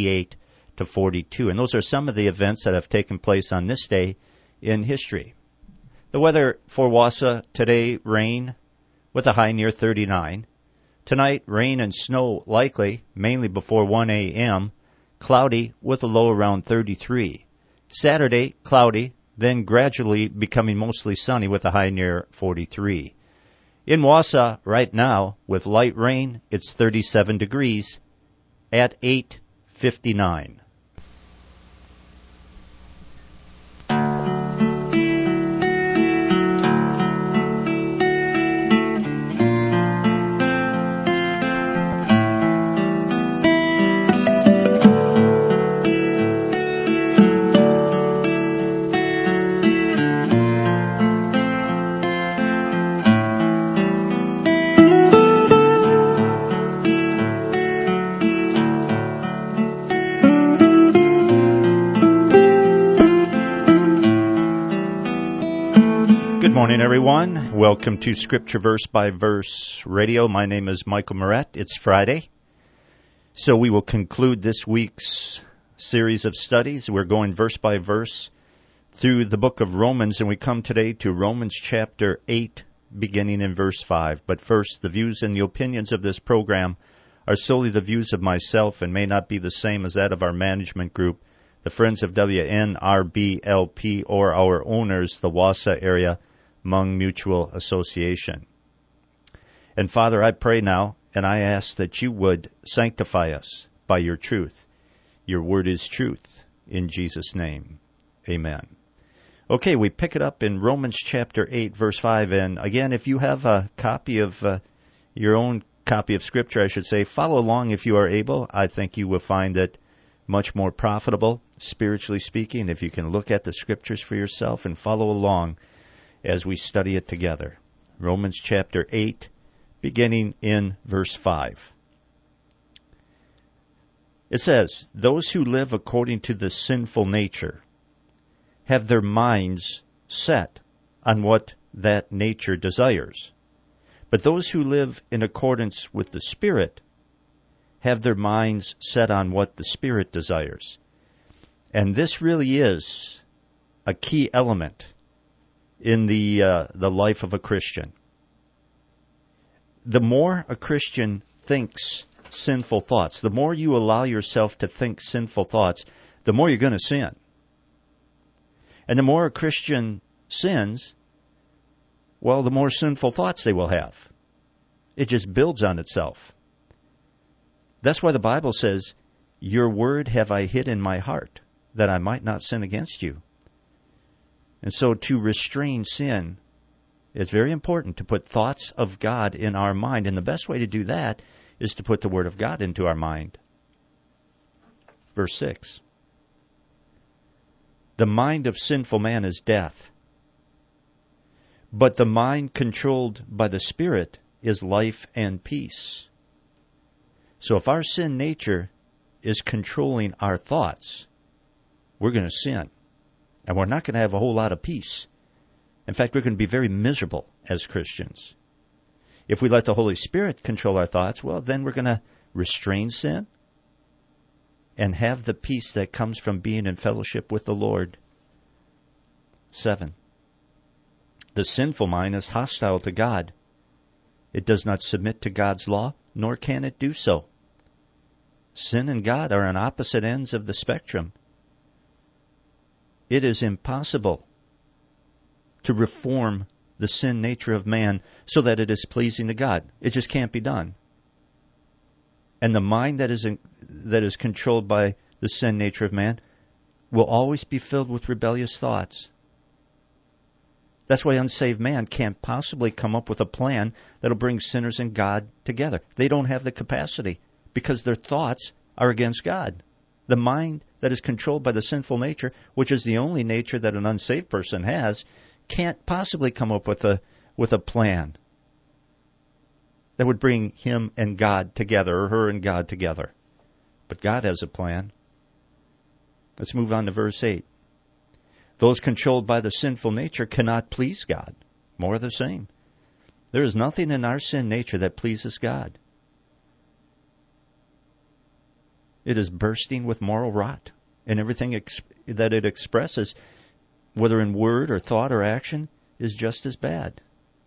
58 to 42. And those are some of the events that have taken place on this day in history. The weather for Wausau today, rain with a high near 39. Tonight, rain and snow likely, mainly before 1 a.m., cloudy with a low around 33. Saturday, cloudy, then gradually becoming mostly sunny with a high near 43. In Wausau right now, with light rain, it's 37 degrees at 8:59. Good morning, everyone. Welcome to Scripture Verse by Verse Radio. My name is Michael Moret. It's Friday, so we will conclude this week's series of studies. We're going verse by verse through the book of Romans, and we come today to Romans chapter 8, beginning in verse 5. But first, the views and the opinions of this program are solely the views of myself and may not be the same as that of our management group, the Friends of WNRBLP, or our owners, the Wausau Area Hmong Mutual Association. And Father, I pray now, and I ask that you would sanctify us by your truth. Your word is truth. In Jesus' name, amen. Okay, we pick it up in Romans chapter 8, verse 5. And again, if you have a copy of your own copy of Scripture, I should say, follow along if you are able. I think you will find it much more profitable, spiritually speaking, if you can look at the Scriptures for yourself and follow along as we study it together. Romans chapter 8, beginning in verse 5. It says, "Those who live according to the sinful nature have their minds set on what that nature desires. But those who live in accordance with the Spirit have their minds set on what the Spirit desires." And this really is a key element in the life of a Christian. The more a Christian thinks sinful thoughts, the more you allow yourself to think sinful thoughts, the more you're going to sin. And the more a Christian sins, well, the more sinful thoughts they will have. It just builds on itself. That's why the Bible says, "Your word have I hid in my heart, that I might not sin against you." And so to restrain sin, it's very important to put thoughts of God in our mind. And the best way to do that is to put the Word of God into our mind. Verse 6. "The mind of sinful man is death, but the mind controlled by the Spirit is life and peace." So if our sin nature is controlling our thoughts, we're going to sin. And we're not going to have a whole lot of peace. In fact, we're going to be very miserable as Christians. If we let the Holy Spirit control our thoughts, well, then we're going to restrain sin and have the peace that comes from being in fellowship with the Lord. 7. "The sinful mind is hostile to God. It does not submit to God's law, nor can it do so." Sin and God are on opposite ends of the spectrum. It is impossible to reform the sin nature of man so that it is pleasing to God. It just can't be done. And the mind that is controlled by the sin nature of man will always be filled with rebellious thoughts. That's why unsaved man can't possibly come up with a plan that'll bring sinners and God together. They don't have the capacity because their thoughts are against God. The mind that is controlled by the sinful nature, which is the only nature that an unsaved person has, can't possibly come up with a plan that would bring him and God together, or her and God together. But God has a plan. Let's move on to verse 8. "Those controlled by the sinful nature cannot please God." More of the same. There is nothing in our sin nature that pleases God. It is bursting with moral rot, and everything that it expresses, whether in word or thought or action, is just as bad.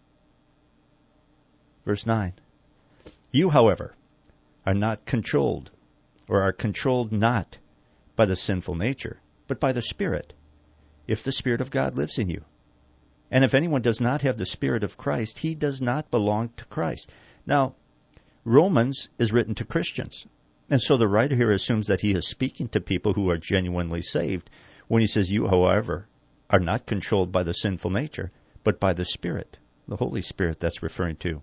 Verse 9. You, however, are not controlled, or are controlled not by the sinful nature, but by the Spirit, if the Spirit of God lives in you. And if anyone does not have the Spirit of Christ, he does not belong to Christ. Now, Romans is written to Christians. And so the writer here assumes that he is speaking to people who are genuinely saved when he says, you, however, are not controlled by the sinful nature, but by the Spirit, the Holy Spirit that's referring to.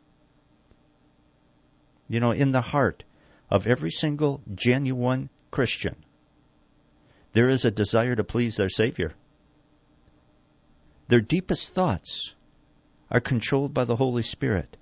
You know, in the heart of every single genuine Christian, there is a desire to please their Savior. Their deepest thoughts are controlled by the Holy Spirit.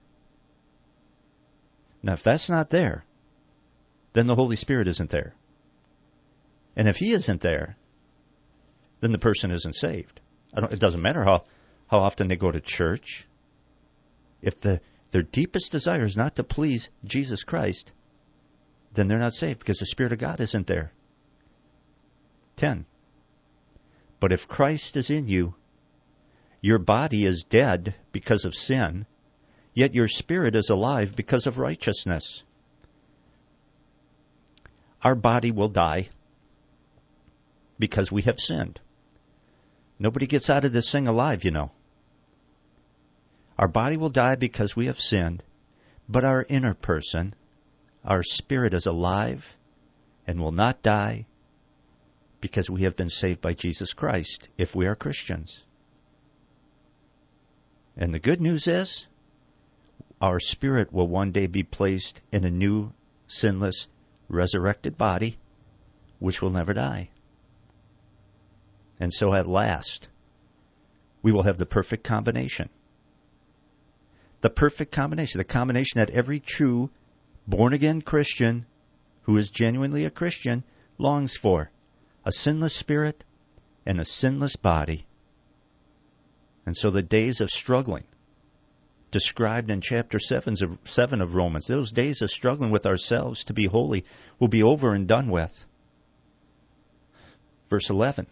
Now, if that's not there, then the Holy Spirit isn't there. And if He isn't there, then the person isn't saved. It doesn't matter how often they go to church. If their deepest desire is not to please Jesus Christ, then they're not saved because the Spirit of God isn't there. 10. But if Christ is in you, your body is dead because of sin, yet your spirit is alive because of righteousness. Our body will die because we have sinned. Nobody gets out of this thing alive, you know. Our body will die because we have sinned, but our inner person, our spirit is alive and will not die because we have been saved by Jesus Christ if we are Christians. And the good news is, our spirit will one day be placed in a new, sinless, resurrected body, which will never die. And so at last, we will have the perfect combination. The perfect combination, the combination that every true, born-again Christian who is genuinely a Christian longs for. A sinless spirit and a sinless body. And so the days of struggling, described in chapter 7 of Romans, those days of struggling with ourselves to be holy will be over and done with. Verse 11.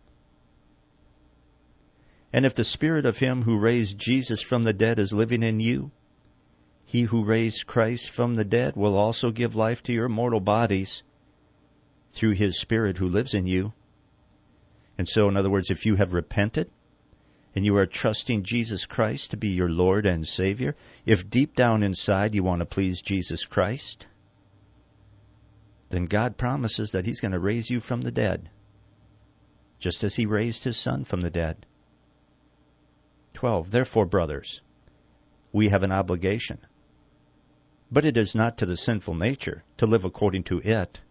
And if the Spirit of Him who raised Jesus from the dead is living in you, He who raised Christ from the dead will also give life to your mortal bodies through His Spirit who lives in you. And so, in other words, if you have repented, and you are trusting Jesus Christ to be your Lord and Savior, if deep down inside you want to please Jesus Christ, then God promises that He's going to raise you from the dead, just as He raised His Son from the dead. 12. Therefore, brothers, we have an obligation, but it is not to the sinful nature to live according to it.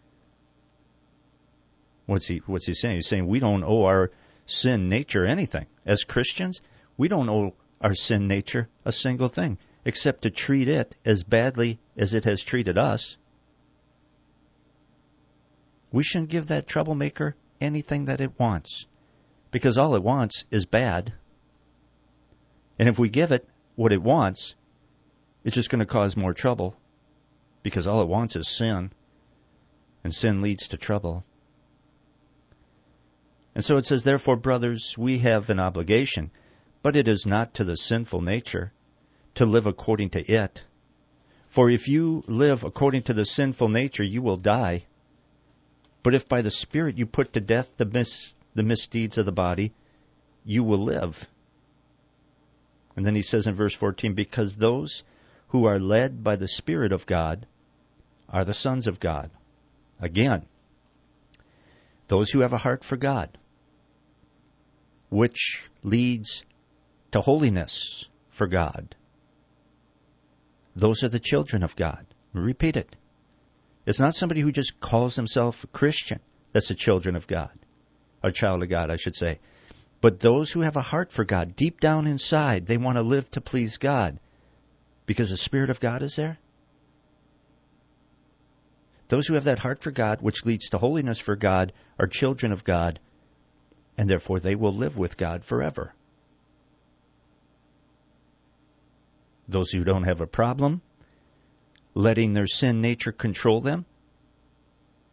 What's he saying? He's saying we don't owe our sin nature anything. As Christians, we don't owe our sin nature a single thing, except to treat it as badly as it has treated us. We shouldn't give that troublemaker anything that it wants, because all it wants is bad. And if we give it what it wants, it's just going to cause more trouble, because all it wants is sin, and sin leads to trouble. And so it says, therefore, brothers, we have an obligation, but it is not to the sinful nature to live according to it. For if you live according to the sinful nature, you will die. But if by the Spirit you put to death the misdeeds of the body, you will live. And then he says in verse 14, because those who are led by the Spirit of God are the sons of God. Again, those who have a heart for God, which leads to holiness for God, those are the children of God. Repeat it. It's not somebody who just calls himself a Christian that's a children of God, or child of God, I should say. But those who have a heart for God, deep down inside, they want to live to please God because the Spirit of God is there. Those who have that heart for God, which leads to holiness for God, are children of God, and therefore they will live with God forever. Those who don't have a problem letting their sin nature control them,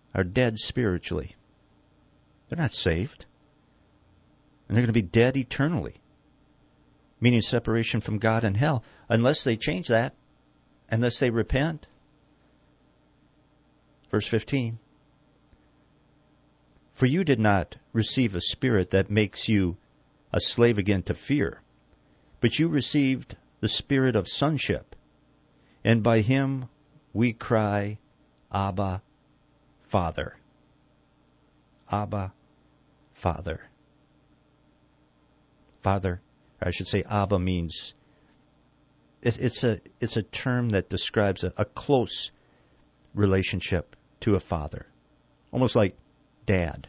are dead spiritually. They're not saved. And they're going to be dead eternally, meaning separation from God and hell, unless they change that, unless they repent. Verse 15. For you did not receive a spirit that makes you a slave again to fear, but you received the spirit of sonship, and by him we cry, Abba, Father. Abba, Father. Father, or I should say Abba means, it's a term that describes a close relationship to a father, almost like dad.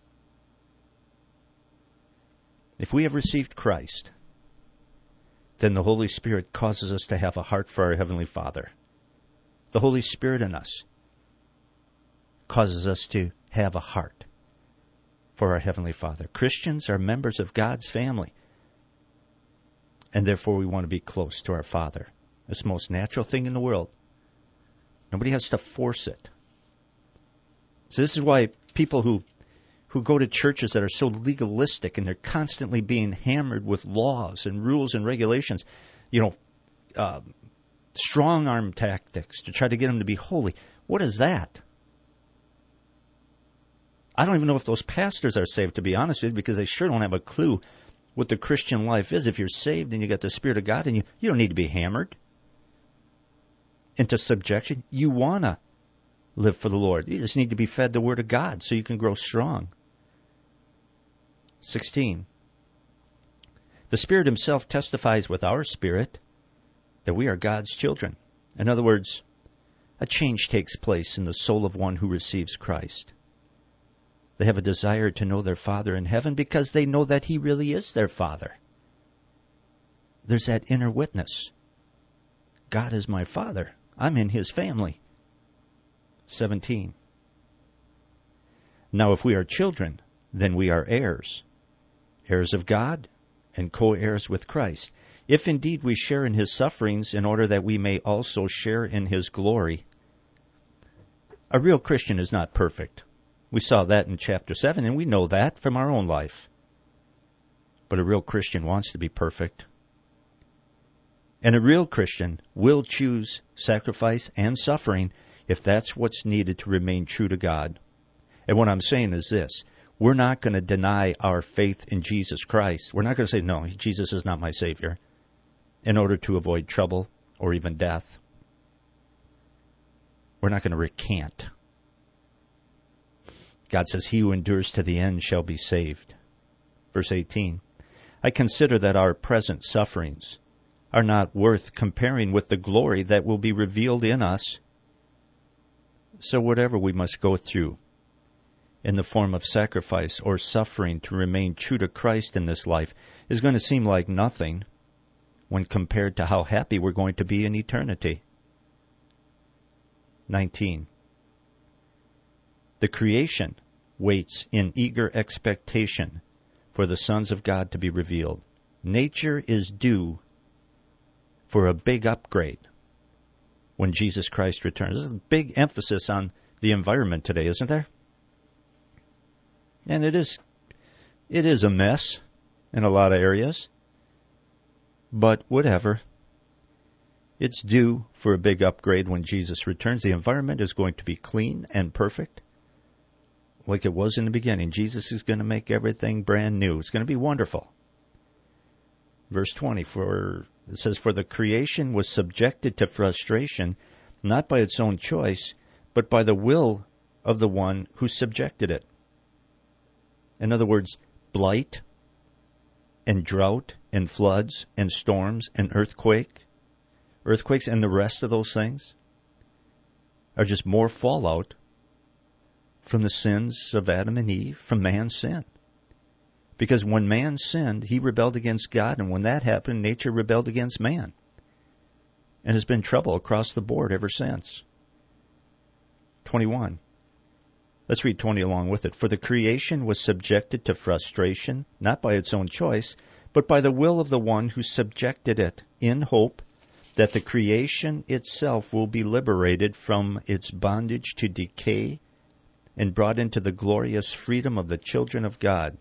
If we have received Christ, then the Holy Spirit causes us to have a heart for our Heavenly Father. The Holy Spirit in us causes us to have a heart for our Heavenly Father. Christians are members of God's family, and therefore we want to be close to our Father. It's the most natural thing in the world. Nobody has to force it. So this is why people who go to churches that are so legalistic and they're constantly being hammered with laws and rules and regulations, strong-arm tactics to try to get them to be holy. What is that? I don't even know if those pastors are saved, to be honest with you, because they sure don't have a clue what the Christian life is. If you're saved and you got the Spirit of God, and you don't need to be hammered into subjection. You want to live for the Lord. You just need to be fed the Word of God so you can grow strong. 16. The Spirit Himself testifies with our spirit that we are God's children. In other words, a change takes place in the soul of one who receives Christ. They have a desire to know their Father in heaven because they know that He really is their Father. There's that inner witness. God is my Father. I'm in His family. 17. Now if we are children, then we are heirs, heirs of God and co-heirs with Christ, if indeed we share in His sufferings, in order that we may also share in His glory. A real Christian is not perfect. We saw that in chapter 7, and we know that from our own life. But a real Christian wants to be perfect. And a real Christian will choose sacrifice and suffering if that's what's needed to remain true to God. And what I'm saying is this: we're not going to deny our faith in Jesus Christ. We're not going to say, no, Jesus is not my Savior, in order to avoid trouble or even death. We're not going to recant. God says, he who endures to the end shall be saved. Verse 18, I consider that our present sufferings are not worth comparing with the glory that will be revealed in us. So whatever we must go through in the form of sacrifice or suffering to remain true to Christ in this life is going to seem like nothing when compared to how happy we're going to be in eternity. 19. The creation waits in eager expectation for the sons of God to be revealed. Nature is due for a big upgrade when Jesus Christ returns. There's a big emphasis on the environment today, isn't there? And it is a mess in a lot of areas. But whatever. It's due for a big upgrade when Jesus returns. The environment is going to be clean and perfect, like it was in the beginning. Jesus is going to make everything brand new. It's going to be wonderful. Verse 20, it says, for the creation was subjected to frustration, not by its own choice, but by the will of the one who subjected it. In other words, blight and drought and floods and storms and earthquakes and the rest of those things are just more fallout from the sins of Adam and Eve, from man's sin. Because when man sinned, he rebelled against God, and when that happened, nature rebelled against man. And there's been trouble across the board ever since. 21. Let's read 20 along with it. For the creation was subjected to frustration, not by its own choice, but by the will of the one who subjected it, in hope that the creation itself will be liberated from its bondage to decay and brought into the glorious freedom of the children of God.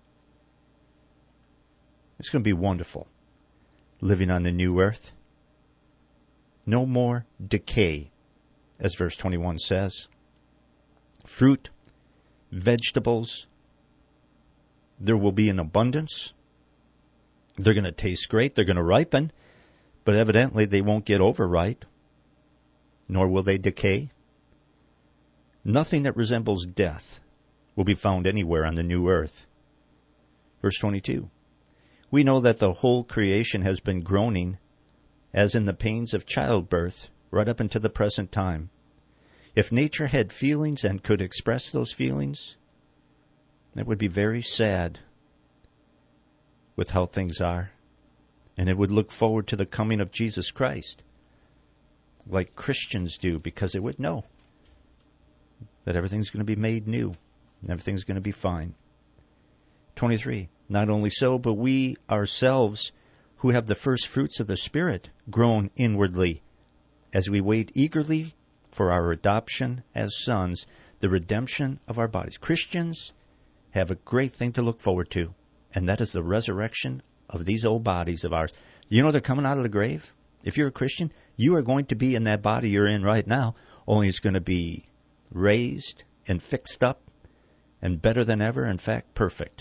It's going to be wonderful living on the new earth. No more decay, as verse 21 says. Fruit, vegetables, there will be in abundance. They're going to taste great. They're going to ripen, but evidently they won't get overripe, nor will they decay. Nothing that resembles death will be found anywhere on the new earth. Verse 22. We know that the whole creation has been groaning as in the pains of childbirth right up until the present time. If nature had feelings and could express those feelings, it would be very sad with how things are. And it would look forward to the coming of Jesus Christ, like Christians do, because it would know that everything's going to be made new and everything's going to be fine. 23. Not only so, but we ourselves, who have the first fruits of the Spirit, groan inwardly as we wait eagerly for our adoption as sons, the redemption of our bodies. Christians have a great thing to look forward to, and that is the resurrection of these old bodies of ours. You know they're coming out of the grave? If you're a Christian, you are going to be in that body you're in right now, only it's going to be raised and fixed up and better than ever, in fact, perfect.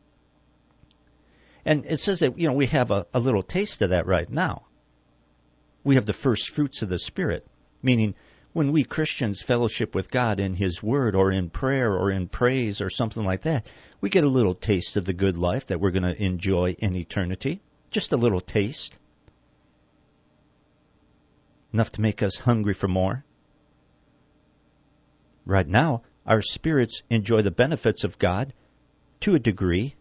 And it says that, we have a little taste of that right now. We have the first fruits of the Spirit, meaning when we Christians fellowship with God in His Word or in prayer or in praise or something like that, we get a little taste of the good life that we're going to enjoy in eternity. Just a little taste. Enough to make us hungry for more. Right now, our spirits enjoy the benefits of God to a degree.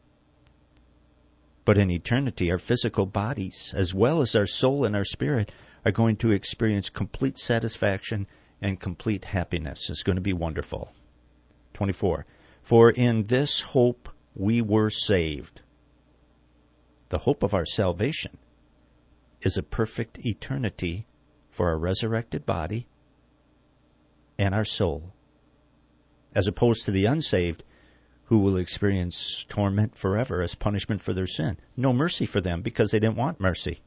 But in eternity, our physical bodies, as well as our soul and our spirit, are going to experience complete satisfaction and complete happiness. It's going to be wonderful. 24. For in this hope we were saved. The hope of our salvation is a perfect eternity for our resurrected body and our soul, as opposed to the unsaved, who will experience torment forever as punishment for their sin. No mercy for them because they didn't want mercy.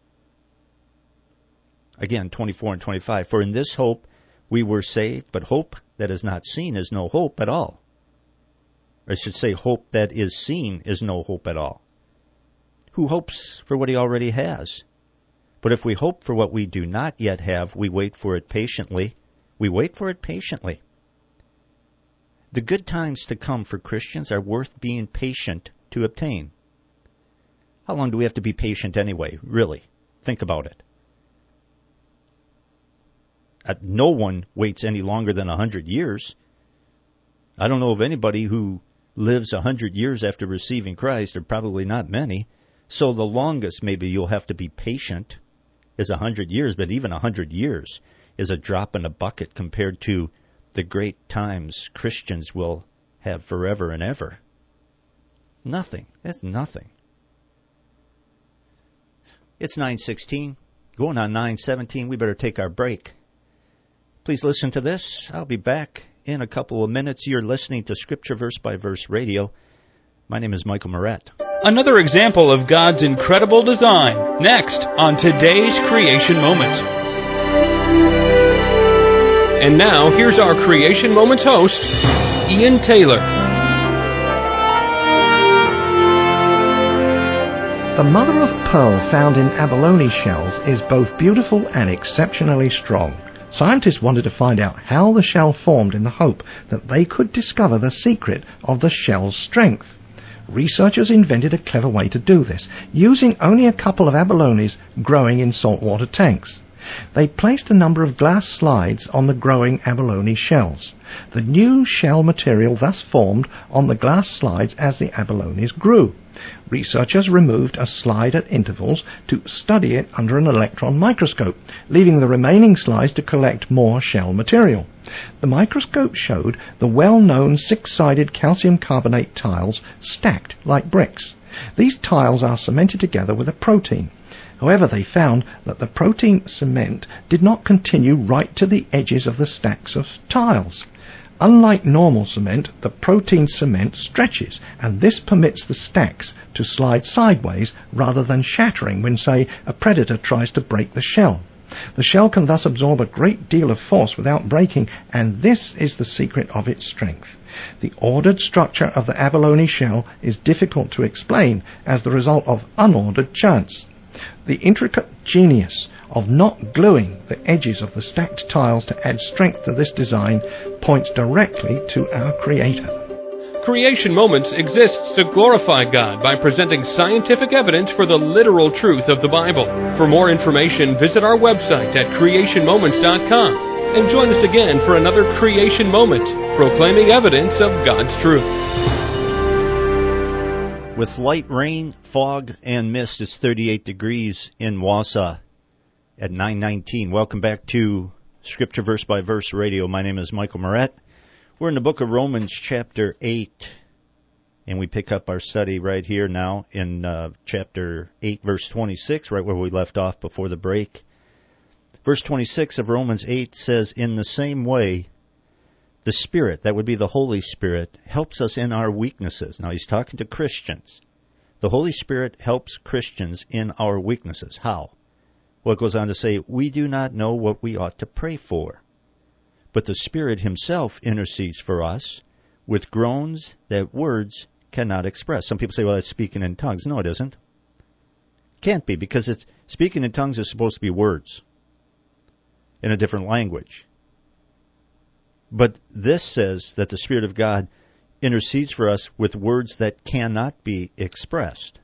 Again, 24 and 25. For in this hope we were saved, but hope that is not seen is no hope at all. Or I should say, hope that is seen is no hope at all. Who hopes for what he already has? But if we hope for what we do not yet have, we wait for it patiently. We wait for it patiently. The good times to come for Christians are worth being patient to obtain. How long do we have to be patient anyway, really? Think about it. No one waits any longer than 100 years. I don't know of anybody who lives 100 years after receiving Christ. There are probably not many. So the longest maybe you'll have to be patient is 100 years, but even 100 years is a drop in a bucket compared to the great times Christians will have forever and ever. Nothing. That's nothing. It's 9:16, going on 9:17. We better take our break. Please listen to this. I'll be back in a couple of minutes. You're listening to Scripture Verse by Verse Radio. My name is Michael Moret. Another example of God's incredible design, next on today's Creation Moments. And now, here's our Creation Moments host, Ian Taylor. The mother of pearl found in abalone shells is both beautiful and exceptionally strong. Scientists wanted to find out how the shell formed in the hope that they could discover the secret of the shell's strength. Researchers invented a clever way to do this, using only a couple of abalones growing in saltwater tanks. They placed a number of glass slides on the growing abalone shells. The new shell material thus formed on the glass slides as the abalones grew. Researchers removed a slide at intervals to study it under an electron microscope, leaving the remaining slides to collect more shell material. The microscope showed the well-known six-sided calcium carbonate tiles stacked like bricks. These tiles are cemented together with a protein. However, they found that the protein cement did not continue right to the edges of the stacks of tiles. Unlike normal cement, the protein cement stretches, and this permits the stacks to slide sideways rather than shattering when, say, a predator tries to break the shell. The shell can thus absorb a great deal of force without breaking, and this is the secret of its strength. The ordered structure of the abalone shell is difficult to explain as the result of unordered chance. The intricate genius of not gluing the edges of the stacked tiles to add strength to this design points directly to our Creator. Creation Moments exists to glorify God by presenting scientific evidence for the literal truth of the Bible. For more information, visit our website at creationmoments.com and join us again for another Creation Moment, proclaiming evidence of God's truth. With light rain, fog, and mist, it's 38 degrees in Wausau at 9:19. Welcome back to Scripture Verse by Verse Radio. My name is Michael Moret. We're in the book of Romans chapter 8, and we pick up our study right here now in chapter 8, verse 26, right where we left off before the break. Verse 26 of Romans 8 says, "In the same way, the Spirit," that would be the Holy Spirit, "helps us in our weaknesses." Now he's talking to Christians. The Holy Spirit helps Christians in our weaknesses. How? Well, it goes on to say, "We do not know what we ought to pray for, but the Spirit himself intercedes for us with groans that words cannot express." Some people say, well, that's speaking in tongues. No, it isn't. Can't be, because it's speaking in tongues is supposed to be words in a different language. But this says that the Spirit of God intercedes for us with words that cannot be expressed.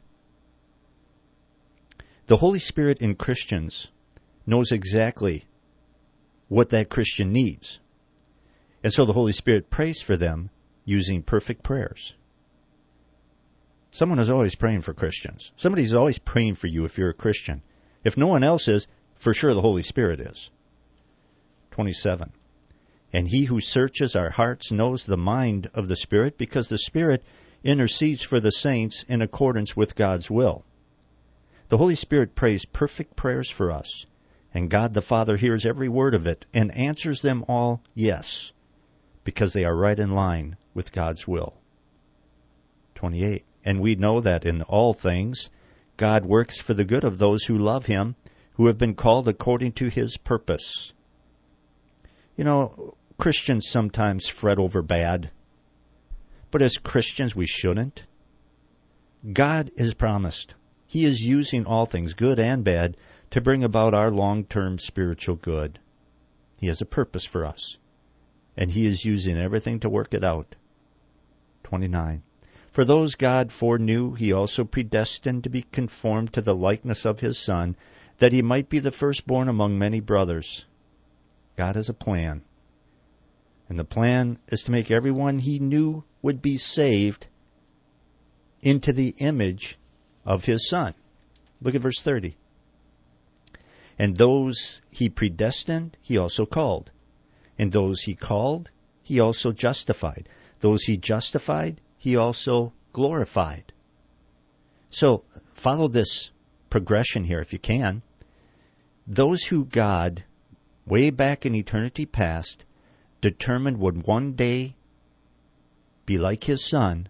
The Holy Spirit in Christians knows exactly what that Christian needs. And so the Holy Spirit prays for them using perfect prayers. Someone is always praying for Christians. Somebody's always praying for you if you're a Christian. If no one else is, for sure the Holy Spirit is. 27. "And he who searches our hearts knows the mind of the Spirit, because the Spirit intercedes for the saints in accordance with God's will." The Holy Spirit prays perfect prayers for us, and God the Father hears every word of it and answers them all yes, because they are right in line with God's will. 28. "And we know that in all things God works for the good of those who love him, who have been called according to his purpose." You know, Christians sometimes fret over bad, but as Christians we shouldn't. God has promised. He is using all things, good and bad, to bring about our long-term spiritual good. He has a purpose for us, and he is using everything to work it out. 29. "For those God foreknew, he also predestined to be conformed to the likeness of his Son, that he might be the firstborn among many brothers." God has a plan, and the plan is to make everyone he knew would be saved into the image of his Son. Look at verse 30. "And those he predestined, he also called. And those he called, he also justified. Those he justified, he also glorified." So follow this progression here if you can. Those who God, way back in eternity past, determined would one day be like his Son,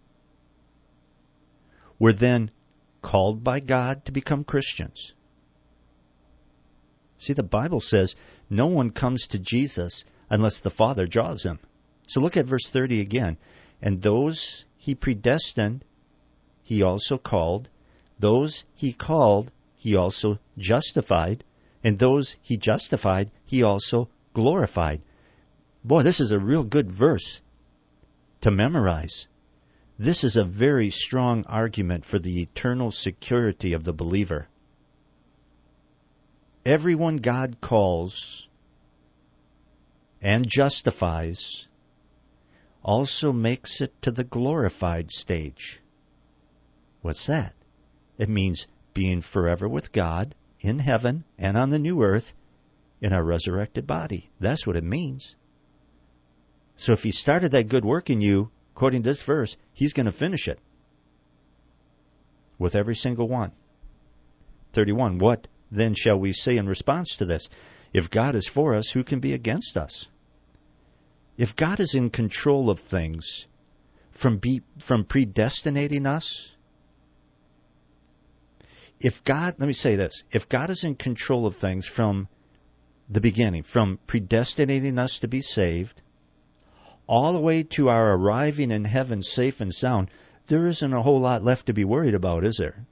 were then called by God to become Christians. See, the Bible says no one comes to Jesus unless the Father draws him. So look at verse 30 again. "And those he predestined, he also called. Those he called, he also justified. And those he justified, he also glorified." Boy, this is a real good verse to memorize. This is a very strong argument for the eternal security of the believer. Everyone God calls and justifies also makes it to the glorified stage. What's that? It means being forever with God in heaven and on the new earth in our resurrected body. That's what it means. So if he started that good work in you, according to this verse, he's going to finish it with every single one. 31. "What then shall we say in response to this? If God is for us, who can be against us? If God is in control of things from predestinating us, if God is in control of things from the beginning, from predestinating us to be saved, all the way to our arriving in heaven safe and sound, there isn't a whole lot left to be worried about, is there?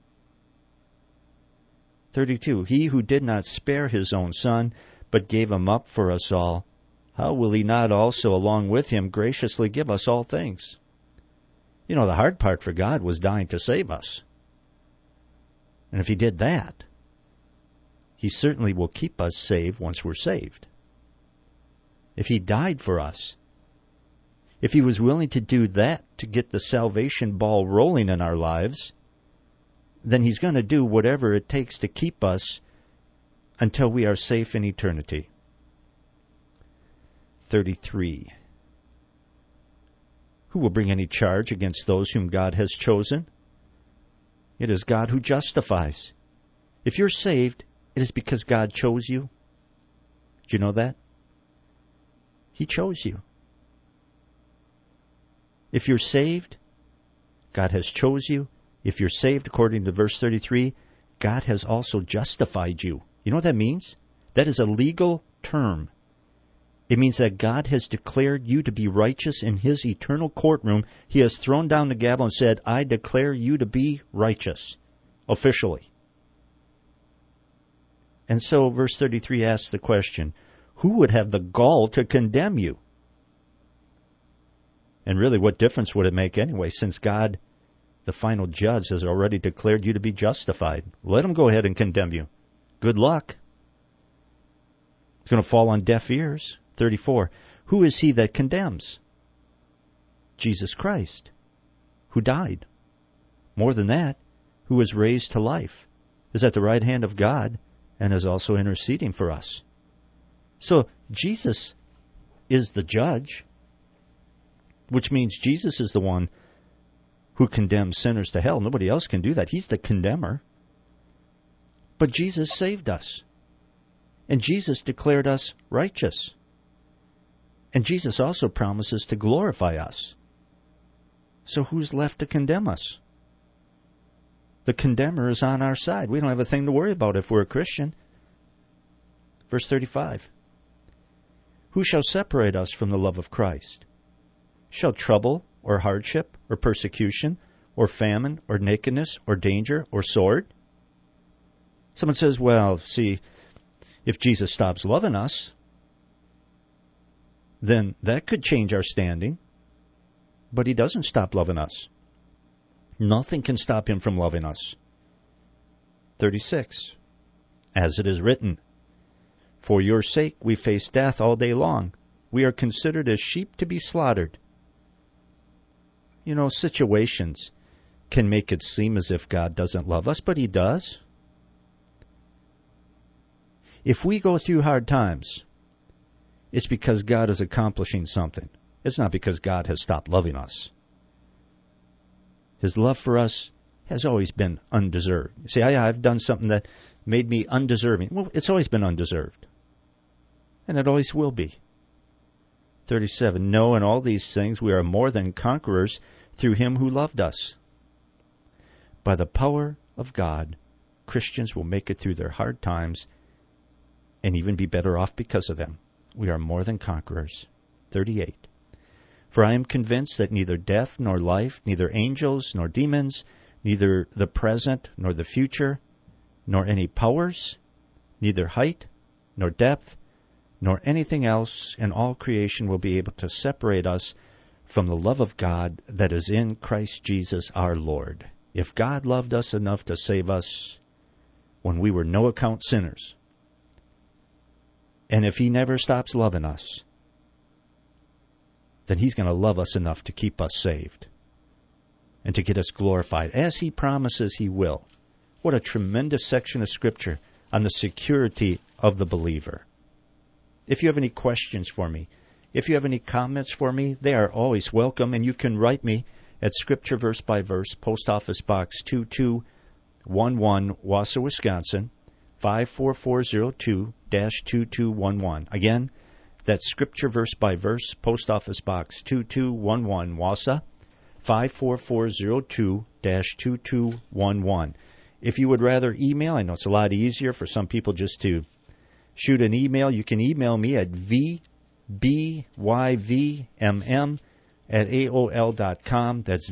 32, he who did not spare his own Son, but gave him up for us all, how will he not also along with him graciously give us all things? You know, the hard part for God was dying to save us. And if he did that, he certainly will keep us saved once we're saved. If he died for us, if he was willing to do that to get the salvation ball rolling in our lives, then he's going to do whatever it takes to keep us until we are safe in eternity. 33. Who will bring any charge against those whom God has chosen? It is God who justifies. If you're saved, it is because God chose you. Do you know that? He chose you. If you're saved, God has chose you. If you're saved, according to verse 33, God has also justified you. You know what that means? That is a legal term. It means that God has declared you to be righteous in his eternal courtroom. He has thrown down the gavel and said, I declare you to be righteous, officially. And so verse 33 asks the question, who would have the gall to condemn you? And really, what difference would it make anyway, since God, the final judge, has already declared you to be justified? Let him go ahead and condemn you. Good luck. It's going to fall on deaf ears. 34. Who is he that condemns? Jesus Christ, who died. More than that, who was raised to life, is at the right hand of God, and is also interceding for us. So Jesus is the judge, which means Jesus is the one who condemns sinners to hell. Nobody else can do that. He's the condemner. But Jesus saved us. And Jesus declared us righteous. And Jesus also promises to glorify us. So who's left to condemn us? The condemner is on our side. We don't have a thing to worry about if we're a Christian. Verse 35. Who shall separate us from the love of Christ? Shall trouble, or hardship, or persecution, or famine, or nakedness, or danger, or sword? Someone says, well, see, if Jesus stops loving us, then that could change our standing. But he doesn't stop loving us. Nothing can stop him from loving us. 36. As it is written, for your sake we face death all day long. We are considered as sheep to be slaughtered. You know, situations can make it seem as if God doesn't love us, but he does. If we go through hard times, it's because God is accomplishing something. It's not because God has stopped loving us. His love for us has always been undeserved. You say, I've done something that made me undeserving. Well, it's always been undeserved. And it always will be. 37. No, in all these things we are more than conquerors through him who loved us. By the power of God, Christians will make it through their hard times and even be better off because of them. We are more than conquerors. 38. For I am convinced that neither death nor life, neither angels nor demons, neither the present nor the future, nor any powers, neither height nor depth, nor anything else in all creation will be able to separate us from the love of God that is in Christ Jesus our Lord. If God loved us enough to save us when we were no account sinners, and if he never stops loving us, then he's going to love us enough to keep us saved and to get us glorified, as he promises he will. What a tremendous section of Scripture on the security of the believer. If you have any questions for me, if you have any comments for me, they are always welcome, and you can write me at Scripture Verse by Verse, Post Office Box 2211, Wausau, Wisconsin, 54402-2211. Again, That's Scripture Verse by Verse, Post Office Box 2211, Wausau, 54402-2211. If you would rather email, I know it's a lot easier for some people just to shoot an email. You can email me at vbyvmm@aol.com. That's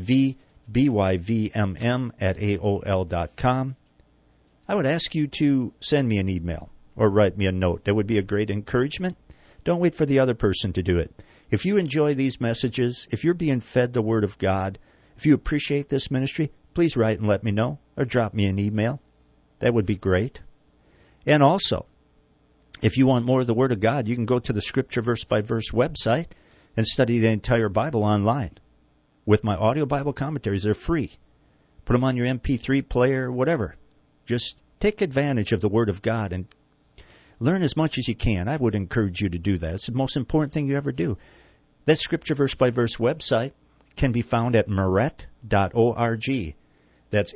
vbyvmm@aol.com. I would ask you to send me an email or write me a note. That would be a great encouragement. Don't wait for the other person to do it. If you enjoy these messages, if you're being fed the Word of God, if you appreciate this ministry, please write and let me know or drop me an email. That would be great. And also, if you want more of the Word of God, you can go to the Scripture Verse by Verse website and study the entire Bible online. With my audio Bible commentaries, they're free. Put them on your MP3 player, whatever. Just take advantage of the Word of God and learn as much as you can. I would encourage you to do that. It's the most important thing you ever do. That Scripture Verse by Verse website can be found at Meuret.org. That's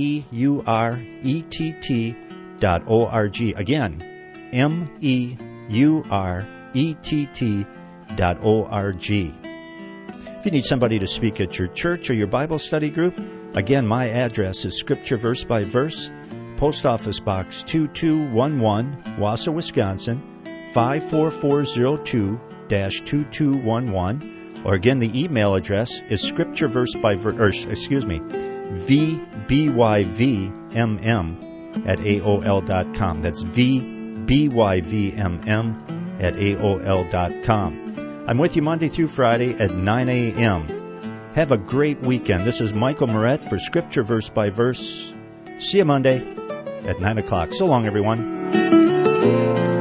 MEURETT.org. Again, MEURETT.org. If you need somebody to speak at your church or your Bible study group, again, my address is Scripture Verse by Verse, Post Office Box 2211, Wausau, Wisconsin, 54402-2211. Or again, the email address is Scripture Verse by Verse, VBYVMM@AOL.com. That's VBYVMM@AOL.com. I'm with you Monday through Friday at 9 a.m. Have a great weekend. This is Michael Meuret for Scripture Verse by Verse. See you Monday at 9 o'clock. So long, everyone.